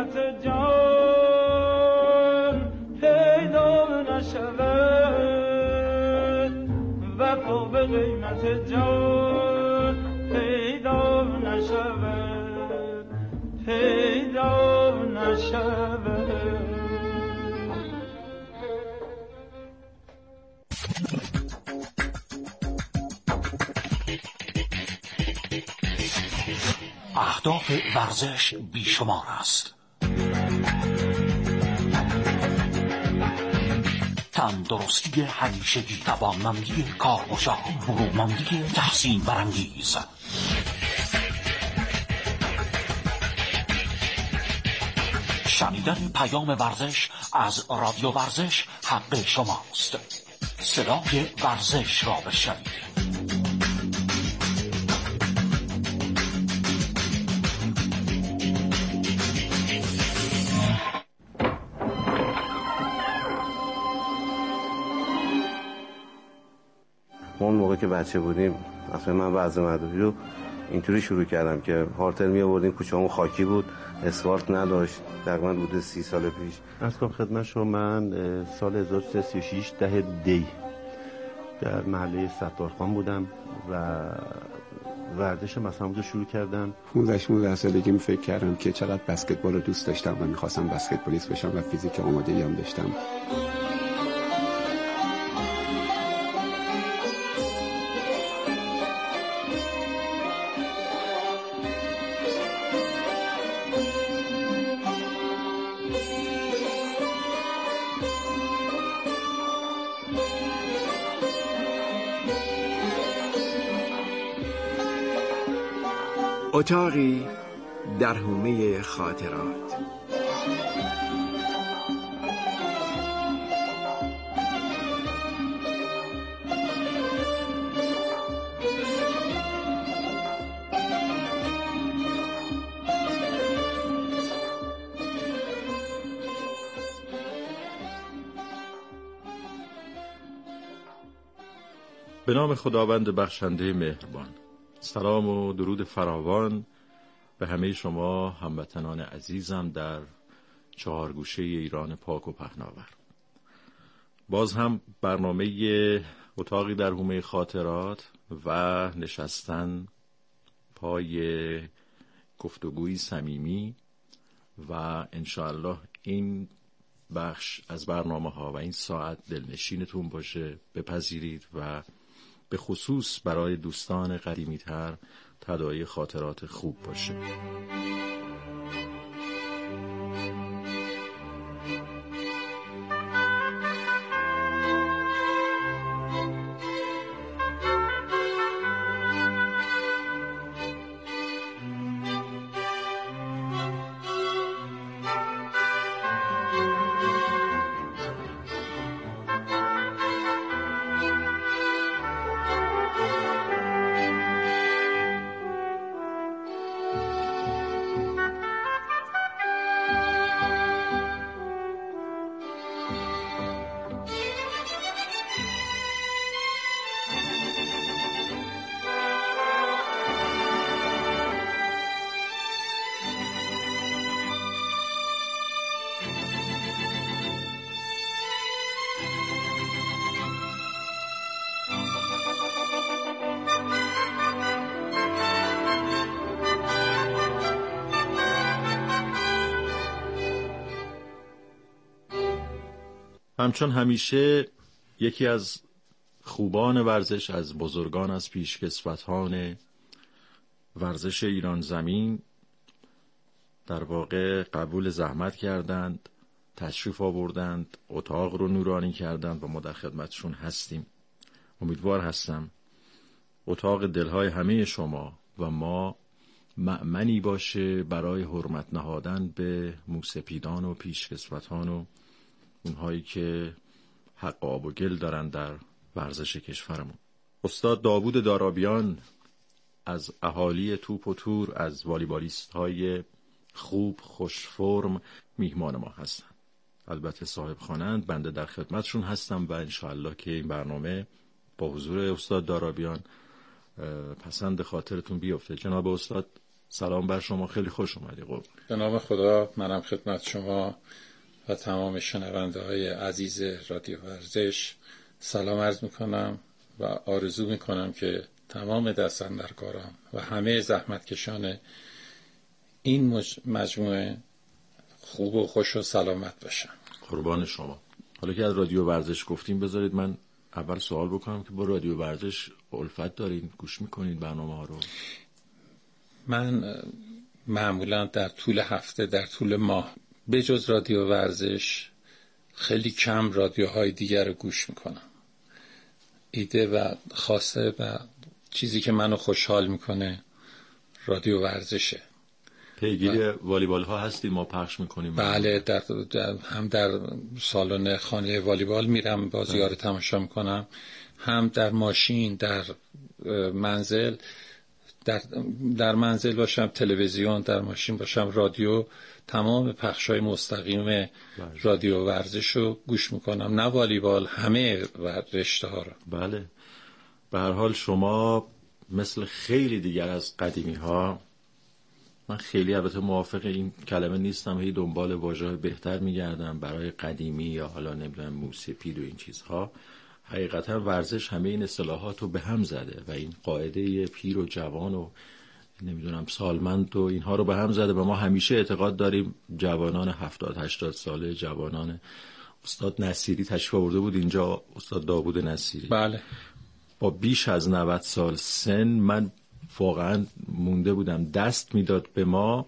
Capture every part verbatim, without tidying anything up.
قیمت جان پیدا نشود، وفا به قیمت جان پیدا نشود، پیدا نشود. اهداف ورزش بیشمار است. تندرستی همیشگی، توانمندی کارگزار، برومندی تحسین برانگیز. شنیدن پیام ورزش از رادیو ورزش حق شماست. صدای ورزش را بشنوید. اون موقع که بچه بودیم اصلا من وضع مدرسه رو اینطوری شروع کردم که هارتل می آوردیم، کوچه‌مون خاکی بود، اسفالت نداشت، تقریبا بوده سی سال پیش. از کنم خدمت شما من سال هزار و سیصد و سی و شش ده دی در محله ستارخان بودم و ورزش مثلا رو شروع کردم. پانزده شانزده سالگی فکر کردم که چقدر بسکتبال رو دوست داشتم و می‌خواستم بسکتبالیست بشم و فیزیک آماده‌ای هم داشتم. اتاقی در حومه خاطرات. به نام خداوند بخشنده مهربان. سلام و درود فراوان به همه شما هموطنان عزیزم در چهار گوشه ایران پاک و پهناور. باز هم برنامه اتاقی در حومه خاطرات و نشستن پای گفتگوی صمیمی و انشاءالله این بخش از برنامه ها و این ساعت دلنشینتون باشه، بپذیرید و به خصوص برای دوستان قدیمی تر تداعی خاطرات خوب باشه. همچون همیشه یکی از خوبان ورزش، از بزرگان، از پیشکسوتان ورزش ایران زمین در واقع قبول زحمت کردند، تشریف آوردند، اتاق رو نورانی کردند و ما در خدمتشون هستیم. امیدوار هستم اتاق دلهای همه شما و ما مأمنی باشه برای حرمت نهادن به موسپیدان و پیشکسوتان و اونهایی که حق آب و گل دارن در ورزش کشورمون. استاد داوود دارابیان از اهالی توپ و تور، از والیبالیست های خوب خوش فرم میهمان ما هستن. البته صاحب خانند، بنده در خدمتشون هستم و انشاءالله که این برنامه با حضور استاد دارابیان پسند خاطرتون بیفته. جناب استاد سلام بر شما، خیلی خوش اومدی. قربان. به نام خدا، منم خدمت شما و تمام شنونده های عزیز رادیو ورزش سلام عرض میکنم و آرزو میکنم که تمام دستاندرکاران و همه زحمتکشان این مجموعه خوب و خوش و سلامت باشن. قربان شما. حالا که از رادیو ورزش گفتیم، بذارید من اول سوال بکنم که با رادیو ورزش الفت دارین؟ گوش میکنین برنامه ها رو؟ من معمولا در طول هفته، در طول ماه، به جز رادیو ورزش خیلی کم رادیوهای دیگر رو گوش میکنم. ایده و خواسته و چیزی که منو خوشحال میکنه رادیو ورزشه. پیگیر والیبال ها هستید؟ ما پخش میکنیم. بله، در, در هم در سالن خانه والیبال میرم بازی ها رو تماشا میکنم، هم در ماشین، در منزل، در, در منزل باشم تلویزیون، در ماشین باشم رادیو، تمام پخشای مستقیم رادیو ورزش رو گوش میکنم، نه والیبال، همه رشته ها رو. بله، به هر حال شما مثل خیلی دیگر از قدیمی ها، من خیلی البته موافق این کلمه نیستم، هی دنبال واژه‌های بهتر میگردم برای قدیمی یا حالا نمیدونم موسیقی و این چیزها. حقیقتا ورزش همه این اصطلاحات رو به هم زده و این قاعده پیر و جوان و نمیدونم سالمند و اینها رو به هم زده و ما همیشه اعتقاد داریم جوانان هفتاد هشتاد ساله، جوانان استاد نصیری تشریف آورده بود اینجا، استاد داوود نصیری، بله، با بیش از نود سال سن، من واقعا مونده بودم، دست میداد به ما،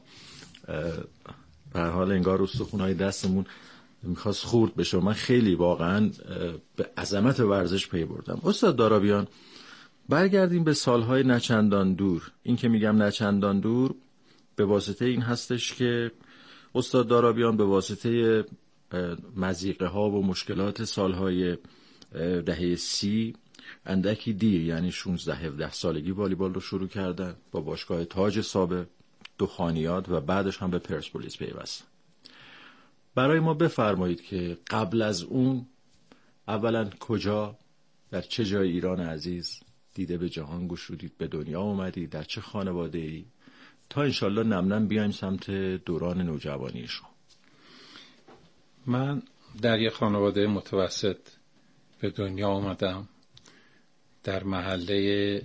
به هر حال انگار استخونهای دستمون میخواست خورد بشه. من خیلی واقعا به عظمت ورزش پی بردم. استاد دارابیان، برگردیم به سالهای نچندان دور. این که میگم نچندان دور به واسطه این هستش که استاد دارابیان به واسطه مضیقه ها و مشکلات سالهای دهه سی اندکی دیر، یعنی شانزده هفده سالگی والیبال رو شروع کردن، با باشگاه تاج سابق، دخانیات و بعدش هم به پرسپولیس پیوستن. برای ما بفرمایید که قبل از اون اولا کجا، در چه جای ایران عزیز دیده به جهان گشودید، به دنیا اومدید، در چه خانواده ای، تا انشالله نمنم بیایم سمت دوران نوجوانی شما. من در یک خانواده متوسط به دنیا اومدم، در محله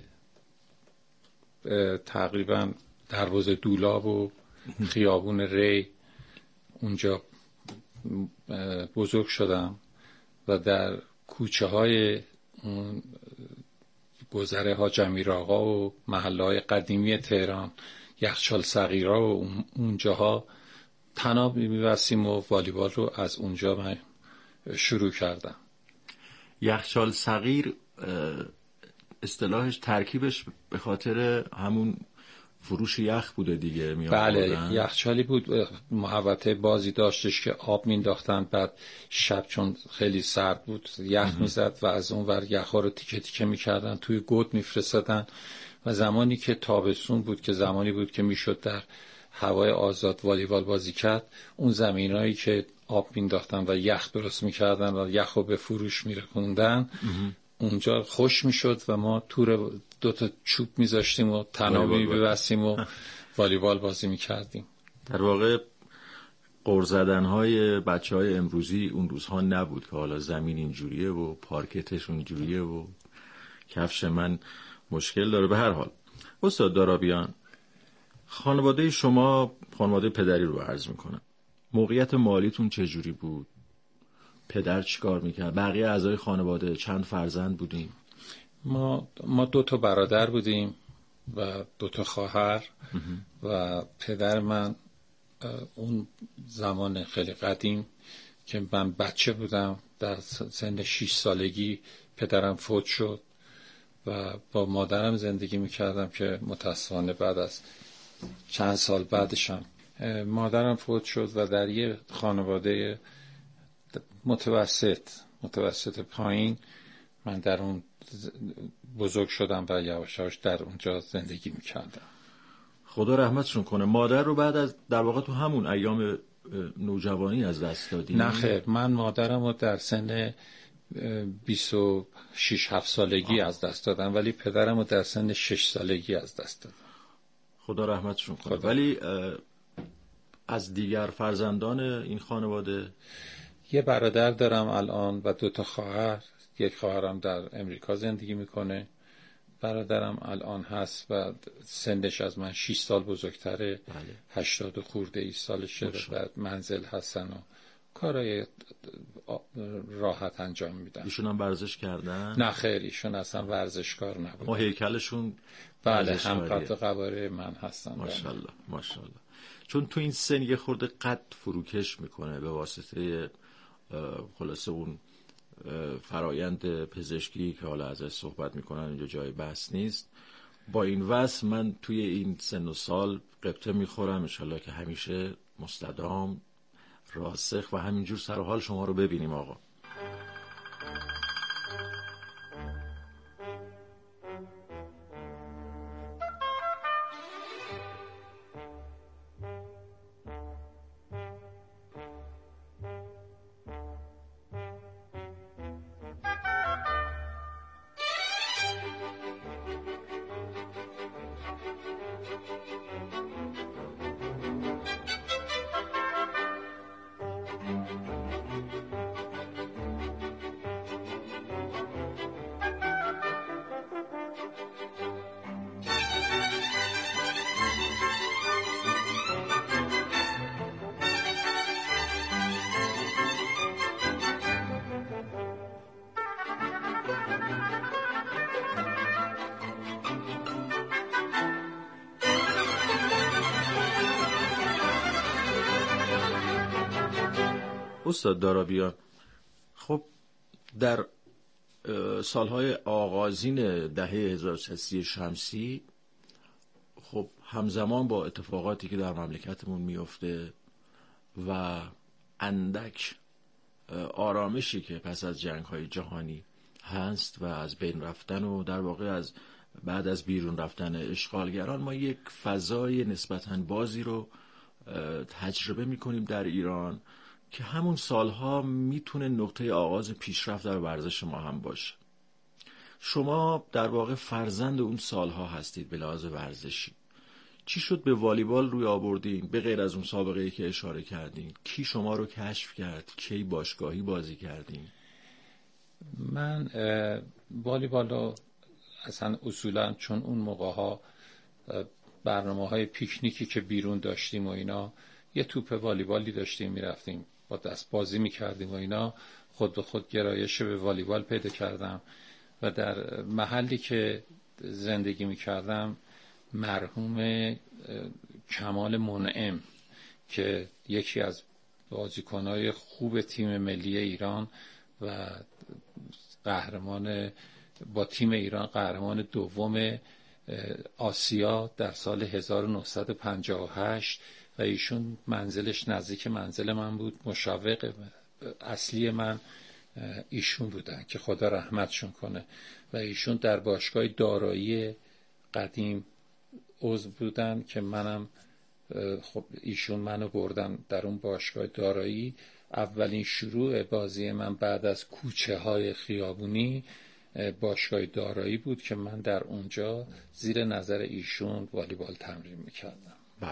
تقریبا دروازه دولاب و خیابون ری، اونجا بزرگ شدم و در کوچه های گذره ها جمیل آقا و محله های قدیمی تهران، یخچال صغیرا و اونجاها طناب می‌بستیم و والیبال رو از اونجا من شروع کردم. یخچال صغیر اصطلاحش، ترکیبش به خاطر همون فروش یخ بوده دیگه؟ بله، یخچالی بود، محوطه بازی داشتش که آب مینداختن، بعد شب چون خیلی سرد بود یخ میزد و از اون ور یخ ها رو تیکه تیکه میکردن، توی گود میفرستادن و زمانی که تابستون بود، که زمانی بود که میشد در هوای آزاد والیبال بازی کرد، اون زمینایی که آب مینداختن و یخ درست میکردن و یخ رو به فروش میرکوندن، اونجا خوش میشد و ما تور دوتا چوب میذاشتیم و تنابی ببستیم و والیبال بازی میکردیم. در واقع قُر زدن‌های بچه‌های امروزی اون روزها نبود که حالا زمین اینجوریه و پارکتش اونجوریه و کفش من مشکل داره. به هر حال استاد دارابیان، خانواده شما، خانواده پدری رو عرض میکنم، موقعیت مالیتون چجوری بود؟ پدر چیکار میکرد؟ بقیه اعضای خانواده چند فرزند بودیم؟ ما ما دو تا برادر بودیم و دو تا خواهر و پدر من اون زمان خیلی قدیم که من بچه بودم، در سن شش سالگی پدرم فوت شد و با مادرم زندگی میکردم که متاسفانه بعد از چند سال بعدشم مادرم فوت شد و در یه خانواده متوسط متوسط پایین من در اون بزرگ شدم و یواش یواش در اونجا زندگی میکردم. خدا رحمتشون کنه. مادر رو بعد از در واقع تو همون ایام نوجوانی از دست دادی؟ نه خیر، من مادرم رو در سن بیست و شش هفت سالگی آه. از دست دادم، ولی پدرم رو در سن شش سالگی از دست دادم. خدا رحمتشون کنه. ولی از دیگر فرزندان این خانواده؟ یه برادر دارم الان و دو تا خواهر. یک خواهرم در امریکا زندگی میکنه. برادرم الان هست و سنش از من شش سال بزرگتره. بله. هشتاد خورده ای سالشه و منزل هستن و کارهای راحت انجام میدن. ایشون هم ورزش کردن؟ نه خیر، ایشون اصلا ورزشکار نبود. ما هیکلشون بله هم قد قواره من هستن. ماشاءالله ماشاءالله. چون تو این سن یه خورده قد فروکش میکنه به واسطه خلاصه اون فرایند پزشکی که حالا ازش صحبت میکنن، اینجا جای بحث نیست. با این وصف من توی این سن و سال قبطه میخورم، انشالله که همیشه مستدام راسخ و همینجور سر و حال شما رو ببینیم آقا. استاد دارابیان، خب در سالهای آغازین دهه هزار و سیصد و سی شمسی خب همزمان با اتفاقاتی که در مملکتمون میفته و اندک آرامشی که پس از جنگ‌های جهانی هست و از بین رفتن و در واقع از بعد از بیرون رفتن اشغالگران، ما یک فضای نسبتاً بازی رو تجربه می‌کنیم در ایران که همون سالها میتونه نقطه آغاز پیشرفت در ورزش ما هم باشه. شما در واقع فرزند اون سالها هستید به لحاظ ورزشی. چی شد به والیبال روی آوردین؟ به غیر از اون سابقه‌ای که اشاره کردین، کی شما رو کشف کرد؟ کی باشگاهی بازی کردین؟ من والیبال رو اصلا اصولا چون اون موقع‌ها برنامه‌های پیکنیکی که بیرون داشتیم و اینا، یه توپ والیبالی داشتیم میرفتیم با دست بازی میکردیم و اینا، خود به خود گرایش به والیبال پیدا کردم و در محلی که زندگی میکردم مرحوم کمال منعم که یکی از بازیکنهای خوب تیم ملی ایران و قهرمان با تیم ایران قهرمان دوم آسیا در سال هزار و نهصد و پنجاه و هشت و ایشون منزلش نزدیک منزل من بود. مشوق اصلی من ایشون بودن که خدا رحمتشون کنه و ایشون در باشگاه دارایی قدیم عضو بودن که منم خب ایشون منو بردن در اون باشگاه دارایی. اولین شروع بازی من بعد از کوچه های خیابونی باشگاه دارایی بود که من در اونجا زیر نظر ایشون والیبال تمرین میکردم. بله.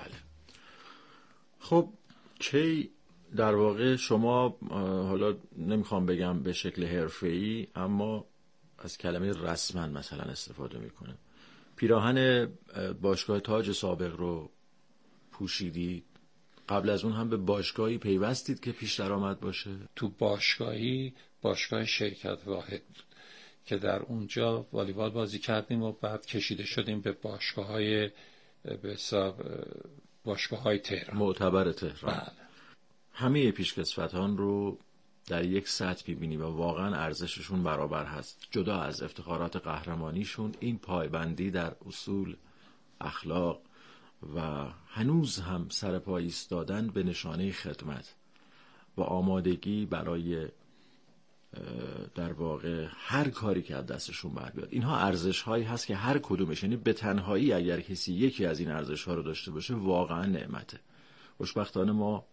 خب کی در واقع شما، حالا نمیخوام بگم به شکل حرفه‌ای، اما از کلمه رسما مثلا استفاده میکنه، پیراهن باشگاه تاج سابق رو پوشیدید؟ قبل از اون هم به باشگاهی پیوستید که پیش درآمد باشه؟ تو باشگاهی باشگاه شرکت واحد بود که در اونجا والیبال بازی کردیم و بعد کشیده شدیم به باشگاه‌های به حساب باشگاه‌های تهران، معتبر تهران. بله. همه پیشکسوتان رو در یک سطح می‌بینی و واقعا ارزششون برابر هست. جدا از افتخارات قهرمانیشون، این پایبندی در اصول، اخلاق و هنوز هم سر پای ایستادن به نشانه خدمت و آمادگی برای در واقع هر کاری که از دستشون بر بیاد، اینها ارزش هایی هست که هر کدومش، یعنی به تنهایی اگر کسی یکی از این ارزش ها رو داشته باشه واقعا نعمته. خوشبختانه ما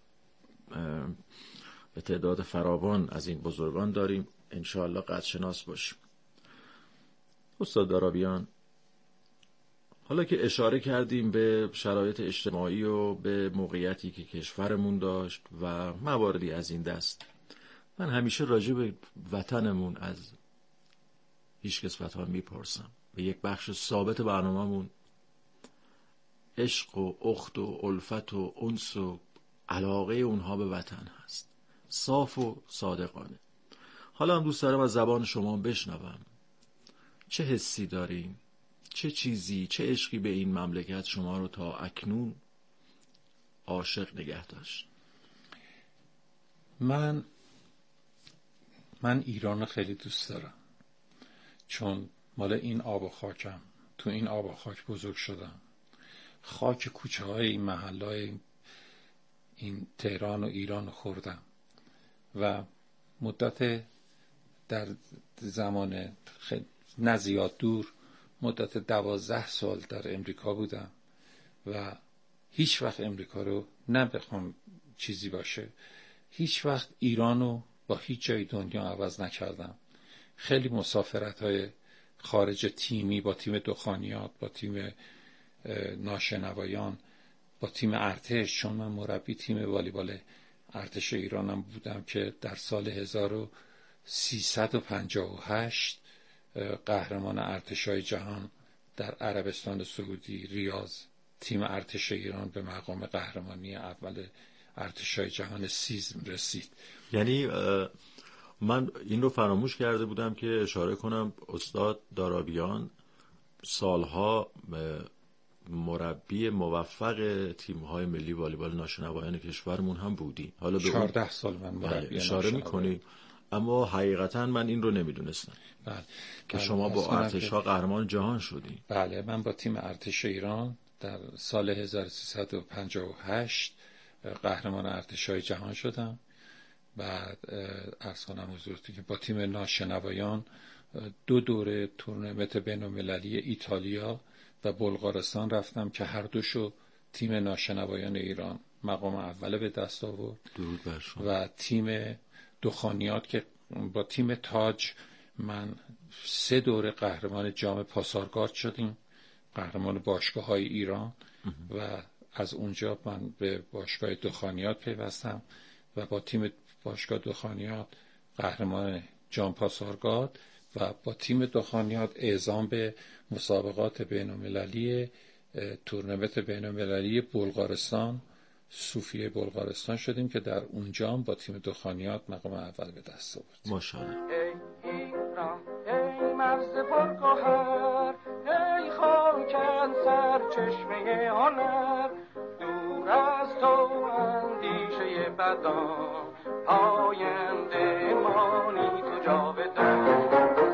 به تعداد فراوان از این بزرگان داریم، انشاءالله قدرشناس باشیم. استاد دارابیان، حالا که اشاره کردیم به شرایط اجتماعی و به موقعیتی که کشورمون داشت و مواردی از این دست، من همیشه راجع به وطنمون از پیشکسوتان میپرسم و یک بخش ثابت برنامه‌مون عشق و اخت و الفت و انس و علاقه اونها به وطن هست، صاف و صادقانه. حالا هم دوست دارم از زبان شما بشنوم چه حسی دارین، چه چیزی، چه عشقی به این مملکت شما رو تا اکنون عاشق نگه داشت؟ من من ایران رو خیلی دوست دارم، چون مال این آب و خاکم، تو این آب و خاک بزرگ شدم. خاک کوچه های این محله های این تهران و ایران رو خوردم و مدت در زمان خیلی نه زیاد دور مدت دوازده سال در امریکا بودم و هیچ وقت امریکا رو نه بخوام چیزی باشه، هیچ وقت ایران رو با هیچ جای دنیا عوض نکردم. خیلی مسافرت های خارج تیمی با تیم دخانیات، با تیم ناشنوایان، با تیم ارتش، چون من مربی تیم والیبال ارتش ایرانم بودم که در سال هزار و سیصد و پنجاه و هشت قهرمان ارتشای جهان در عربستان سعودی ریاض تیم ارتش ایران به مقام قهرمانی اول ارتشای جهان سیزم رسید. یعنی من این رو فراموش کرده بودم که اشاره کنم استاد دارابیان سالها مربی موفق تیم‌های ملی والیبال ناشنوایان کشورمون هم بودی. حالا به چهارده سال من مربی اشاره می‌کنی، اما حقیقتا من این رو نمیدونستم. بله. که شما با ارتش‌ها قهرمان جهان شدی. بله، من با تیم ارتش ایران در سال هزار و سیصد و پنجاه و هشت قهرمان ارتش‌های جهان شدم. بعد عرض کنم حضورتون که با تیم ناشنوایان دو دوره تورنمنت بین‌المللی ایتالیا و بلغارستان رفتم که هر دوشو تیم ناشنوایان ایران مقام اول به دست آورد. درود بر شما. و تیم دخانیات که با تیم تاج من سه دوره قهرمان جام پاسارگارد شدیم، قهرمان باشگاه های ایران و از اونجا من به باشگاه دخانیات پیوستم و با تیم باشگاه دخانیات قهرمان جام پاسارگارد و با تیم دخانیات اعزام به مسابقات بین‌المللی تورنمنت بین‌المللی بلغارستان، صوفیه بلغارستان شدیم که در اونجا با تیم دخانیات مقام اول به دست آورد. ماشاءالله. ای ایران ای مرز پرگوهر، ای خاکن سرچشمه هنر، دور از تو اندیشه بدان، آینده مانی تو جاودان.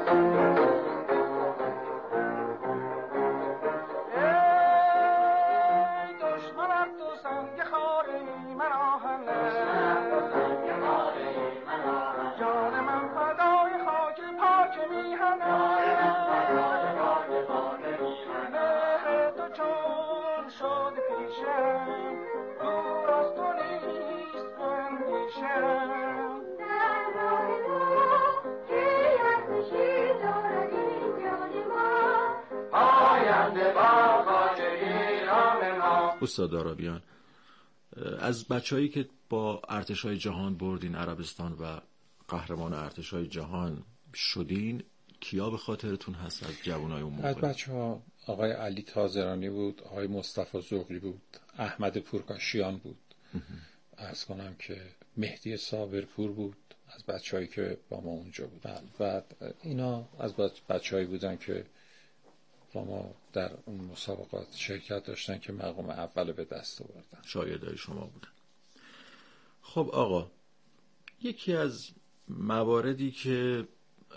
استاد دارابیان، از بچه‌هایی که با ارتش‌های جهان بردین عربستان و قهرمان ارتش‌های جهان شدین، کیا به خاطرتون هست از جوانای اون موقع؟ از بچه‌ها آقای علی تازرانی بود، آقای مصطفی زغلی بود، احمد پورکاشیان بود. عرض کنم که مهدی صابرپور بود از بچه‌هایی که با ما اونجا بود. بعد اینا از بچه‌هایی بودن که با ما در اون مسابقات شرکت داشتن که مقام اول به دست آوردن. شاگردای شما بودن. خب آقا، یکی از مواردی که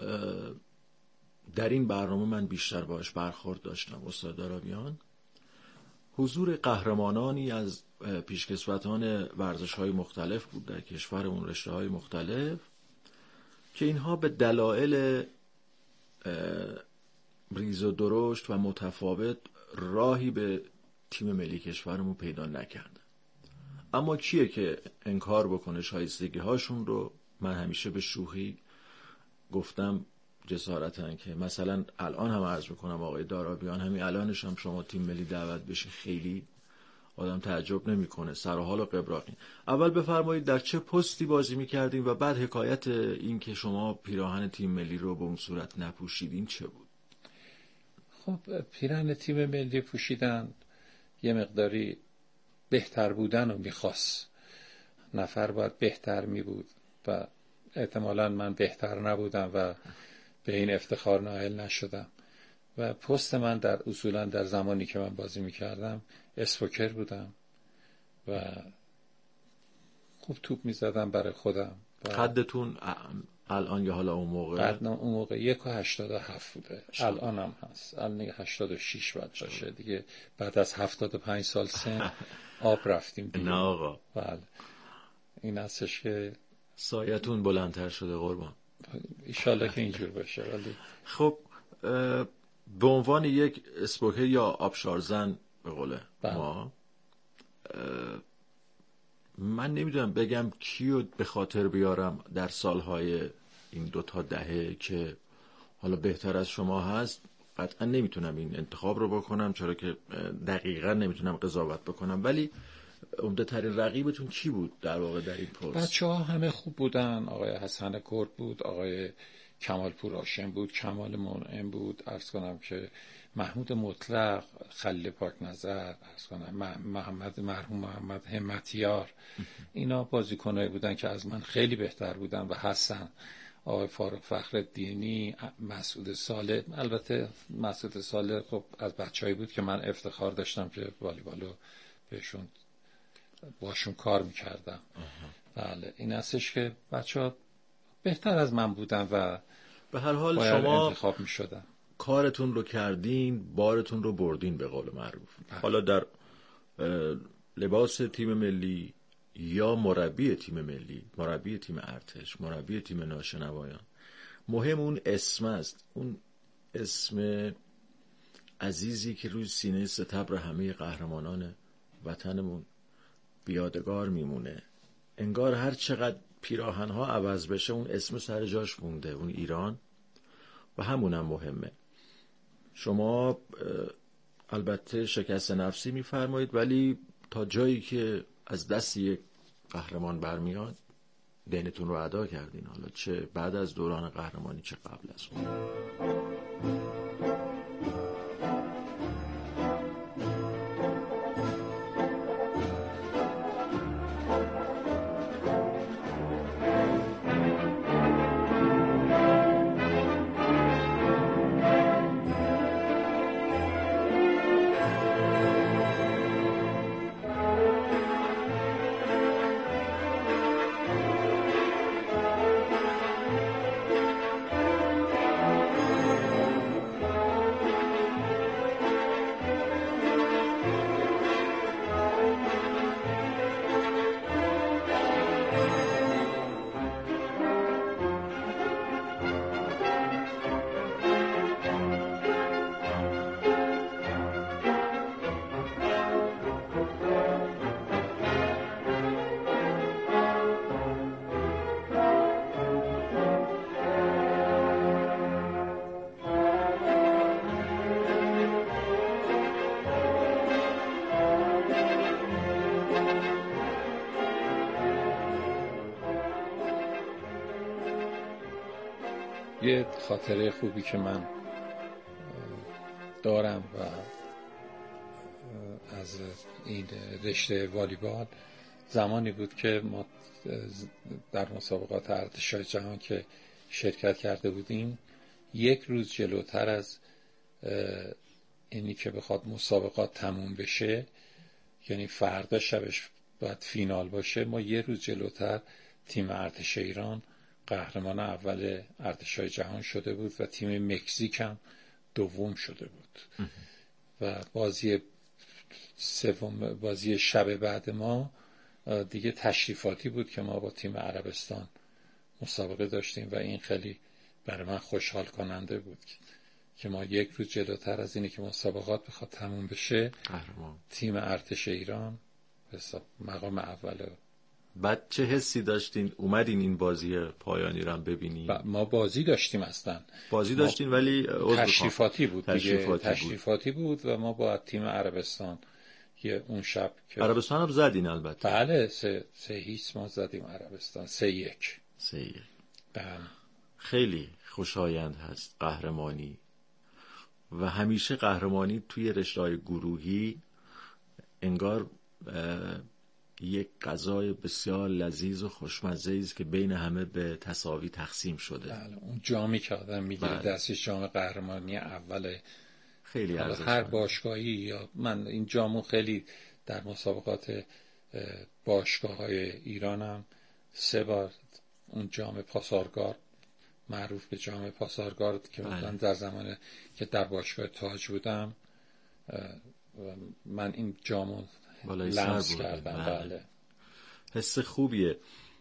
در این برنامه من بیشتر باش برخورد داشتم استاد دارابیان، حضور قهرمانانی از پیشکسوتان ورزش‌های مختلف بود در کشورمون، رشته‌های مختلف، که اینها به دلایل ریز و درشت و متفاوت راهی به تیم ملی کشورمون پیدا نکردن. اما کیه که انکار بکنه شایستگی هاشون رو؟ من همیشه به شوخی گفتم جسارتن که مثلا الان هم عرض میکنم آقای دارابیان همین الانش هم شما تیم ملی دعوت بشین خیلی آدم تعجب نمیکنه، سر و حال و قبراقین. اول بفرمایید در چه پستی بازی میکردین و بعد حکایت این که شما پیراهن تیم ملی رو به اون صورت نپوشیدین چه بود؟ خب پیراهن تیم ملی پوشیدن یه مقداری بهتر بودن رو میخواست، نفر باید بهتر میبود و احتمالاً من بهتر نبودم و به این افتخار نائل نشدم و پست من در اصولاً در زمانی که من بازی میکردم اسپوکر بودم و خوب توپ میزدم برای خودم. قدتون الان یا حالا اون موقع؟ قد اون موقع یک و هشتاد و هفت بوده، الان هم هست، الان هشتاد و شیش باید باشه دیگه، بعد از هفتاد و پنج سال سن آب رفتیم دیگه. نه آقا بله این هستش که سایتون بلندتر شده قربان، ایشالله که اینجور باشه. ولی خب به عنوان یک اسپوکر یا آبشارزن به قوله ما، من نمیدونم بگم کیو به خاطر بیارم در سالهای این دوتا دهه که حالا بهتر از شما هست. قطعا نمیتونم این انتخاب رو بکنم چرا که دقیقا نمیتونم قضاوت بکنم، ولی عمده ترین رقیبتون کی بود در واقع در این پست؟ بچه ها همه خوب بودن، آقای حسن کرد بود، آقای کمال پور هاشم بود، کمال منعم بود، عرض کنم که محمود مطلق، خلیل پاک نظر، عرض کنم محمد مرحوم محمد همتیار، اینا بازیکنایی بودن که از من خیلی بهتر بودن و هستن. آقای فاروق فخرالدینی، مسعود صالح، البته مسعود صالح خب از بچه‌ای بود که من افتخار داشتم که والیبالو بهشون باشون کار میکردم. بله این هستش که بچه‌ها بهتر از من بودن و به هر حال شما انتخاب میشدن. کارتون رو کردین، بارتون رو بردین به قول معروف. حالا در لباس تیم ملی یا مربی تیم ملی، مربی تیم ارتش، مربی تیم ناشنوایان، مهم اون اسم است، اون اسم عزیزی که روی سینه ستبر همه قهرمانان وطنمون بیادگار میمونه. انگار هر چقدر پیراهن‌ها عوض بشه اون اسم سر جاش مونده، اون ایران، و همونم مهمه. شما البته شکست نفسی میفرمایید ولی تا جایی که از دست یک قهرمان برمیاد دینتون رو ادا کردین، حالا چه بعد از دوران قهرمانی چه قبل از اون. یه خاطره خوبی که من دارم و از این رشته والیبال زمانی بود که ما در مسابقات ارتشای جهان که شرکت کرده بودیم، یک روز جلوتر از اینی که بخواد مسابقات تموم بشه، یعنی فردا شبش باید فینال باشه، ما یه روز جلوتر تیم ارتش ایران قهرمان اول ارتشای جهان شده بود و تیم مکزیک هم دوم شده بود و بازی سوم، بازی شب بعد ما دیگه تشریفاتی بود که ما با تیم عربستان مسابقه داشتیم و این خیلی برای من خوشحال کننده بود که ما یک روز جلوتر از اینی که مسابقات بخواد تموم بشه قهرمان تیم ارتش ایران به مقام اول بعد چه حسی داشتین اومدین این بازی پایانی رو هم ببینین؟ ما بازی داشتیم اصلا بازی داشتین ولی تشریفاتی بود تشریفاتی, دیگه. تشریفاتی بود. بود و ما با تیم عربستان که اون شب که عربستان هم زدین البته. بله سه, سه هیچ ما زدیم عربستان، سه یک. سه یک. بله. خیلی خوشایند هست قهرمانی و همیشه قهرمانی توی رشته‌های گروهی انگار یک غذای بسیار لذیذ و خوشمزه است که بین همه به تساوی تقسیم شده. بله. اون جامی که آدم میگیره بله. دستش جام قهرمانی اول خیلی ارزشمند. هر باشگاهی یا من این جامو خیلی در مسابقات باشگاه‌های ایرانم سه بار اون جام پاسارگارد معروف به جام پاسارگارد که بله. من در زمان که در باشگاه تاج بودم من این جامو لمس کردم. بله. بله. حس خوبیه.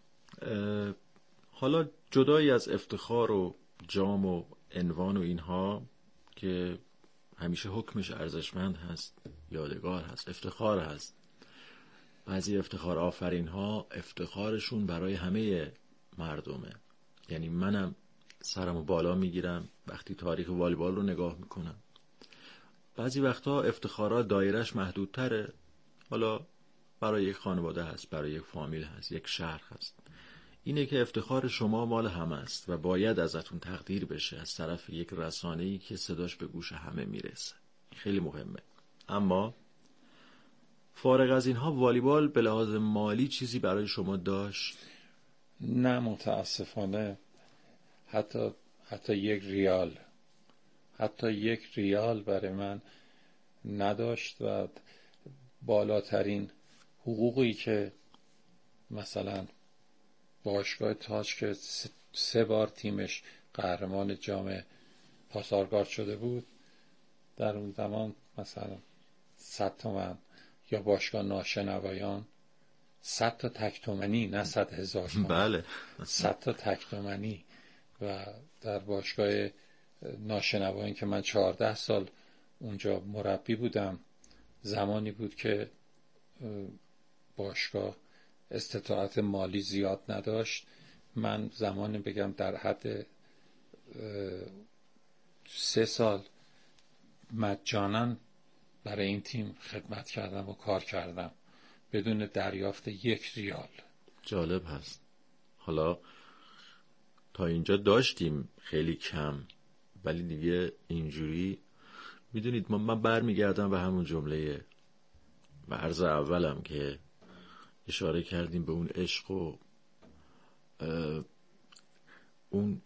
حالا جدایی از افتخار و جام و عنوان و اینها که همیشه حکمش ارزشمند هست، یادگار هست، افتخار هست. بعضی افتخار آفرین ها افتخارشون برای همه مردمه. یعنی منم سرمو بالا میگیرم وقتی تاریخ والیبال رو نگاه میکنم. بعضی وقتا افتخارات دایرش محدودتره. حالا برای یک خانواده هست، برای یک فامیل هست، یک شهر هست. اینه که افتخار شما مال همه است و باید ازتون تقدیر بشه از طرف یک رسانه‌ای که صداش به گوش همه میرسه. خیلی مهمه. اما فارغ از اینها والیبال به لحاظ مالی چیزی برای شما داشت؟ نه متاسفانه. حتی حتی یک ریال حتی یک ریال برای من نداشت و بالاترین حقوقی که مثلا باشگاه تاج که سه بار تیمش قهرمان جام پاسارگارد شده بود در اون زمان مثلا صد تومن، یا باشگاه ناشنوایان صد تا تک تومنی، نه صد هزار تومن. بله. صد تا تک تومنی. و در باشگاه ناشنوایان که من چهارده سال اونجا مربی بودم، زمانی بود که باشگاه استطاعت مالی زیاد نداشت. من زمانی بگم در حد سه سال مجانا برای این تیم خدمت کردم و کار کردم بدون دریافت یک ریال. جالب هست. حالا تا اینجا داشتیم خیلی کم، ولی دیگه اینجوری میدونید ما من برمیگردم به همون جمله و عرض اولم که اشاره کردیم به اون عشق و اون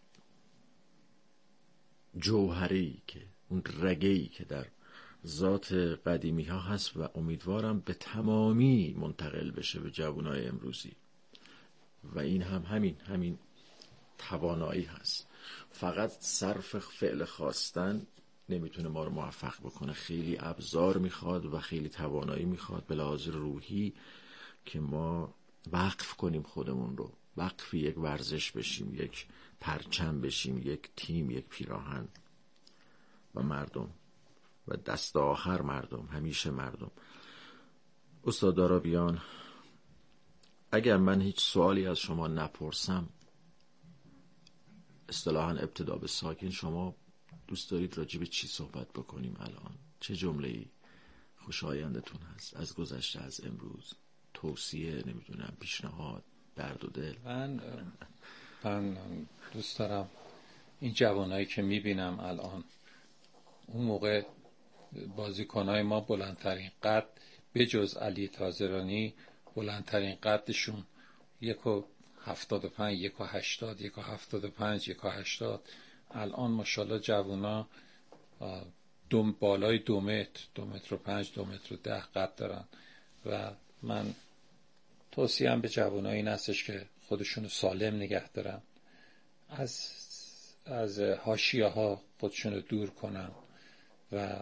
جوهری که اون رگه‌ای که در ذات قدیمی ها هست و امیدوارم به تمامی منتقل بشه به جوانای امروزی. و این هم همین همین توانایی هست. فقط صرف فعل خواستن نمیتونه ما رو موفق بکنه. خیلی ابزار میخواد و خیلی توانایی میخواد به لحاظ روحی که ما وقف کنیم خودمون رو، وقف یک ورزش بشیم، یک پرچم بشیم، یک تیم، یک پیراهن و مردم و دست آخر مردم، همیشه مردم. استاد دارابیان، اگر من هیچ سوالی از شما نپرسم، اصطلاحاً ابتدا به ساکن، شما دوست دارید راجع به چی صحبت بکنیم الان؟ چه جمله‌ای خوشایندتون هست از گذشته، از امروز؟ توصیه، نمیدونم، پیشنهاد، درد و دل؟ من من دوست دارم این جوانایی که میبینم الان، اون موقع بازیکنای ما بلندترین قد به جز علی تازرانی بلندترین قدشون یک و هفتاد و پنج، یک و هشتاد، یک و هفتاد و پنج، یک و هشتاد. الان ماشاءالله جوونا دوم بالای دو متر، دو متر و پنج، دو متر و ده قد دارن. و من توصیهم به جوونا این هستش که خودشونو سالم نگه دارن، از از حاشیه ها خودشونو دور کنن و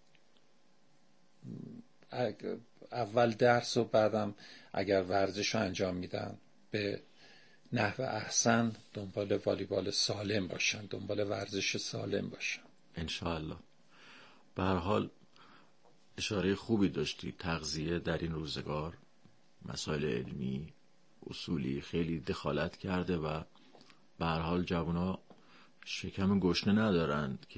اول درس و بعدم اگر ورزش رو انجام میدن به نحو احسن دنبال والیبال سالم باشن، دنبال ورزش سالم باشن انشاءالله. به هر حال اشاره خوبی داشتی، تغذیه در این روزگار، مسائل علمی، اصولی خیلی دخالت کرده و به هر حال جوونا شکم گشنه ندارند که